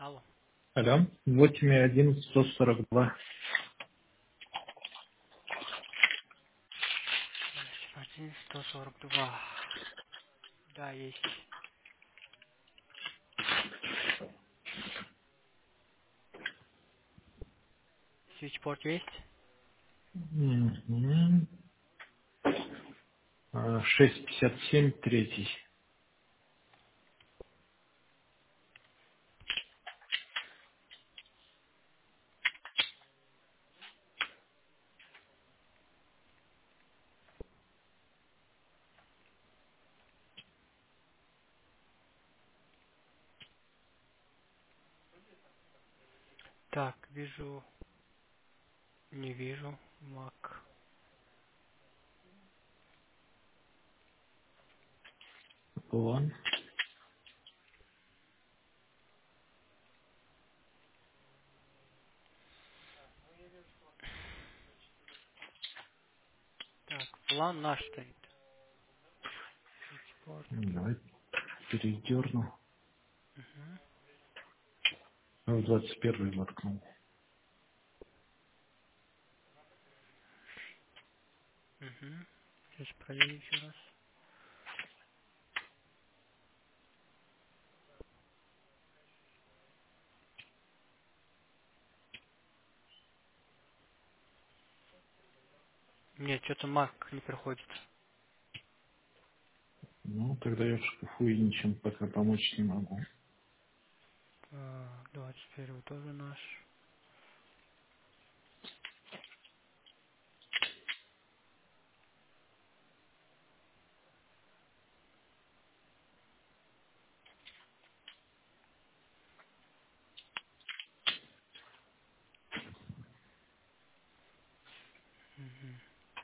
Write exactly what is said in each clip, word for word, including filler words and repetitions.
Алло. Алло, восемь и один сто сорок два. Один сто сорок два. Да, есть. Свитчпорт есть? Мгм. А, шесть пятьдесят семь, третий. Так, вижу, не вижу. Мак. Вон. Так, план наш стоит. Свитчпорт. Давай передерну. Угу. В двадцать первый воткнул. Угу. Сейчас проверю еще раз. Нет, что-то мак не проходит. Ну, тогда я в шкафу и ничем пока помочь не могу. Так, двадцать первый тоже наш. Угу.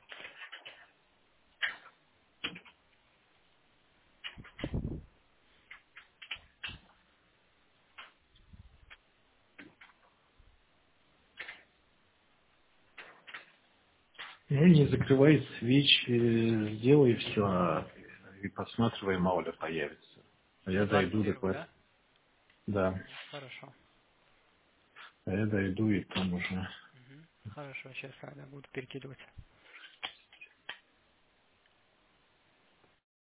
Ну, не закрывай свеч, э, сделай все, и посматривай, мало ли появится. А я двадцать дойду до первый, квартиры. да? Да, Хорошо. а я дойду и там уже. Угу. Хорошо, сейчас ладно, буду перекидывать.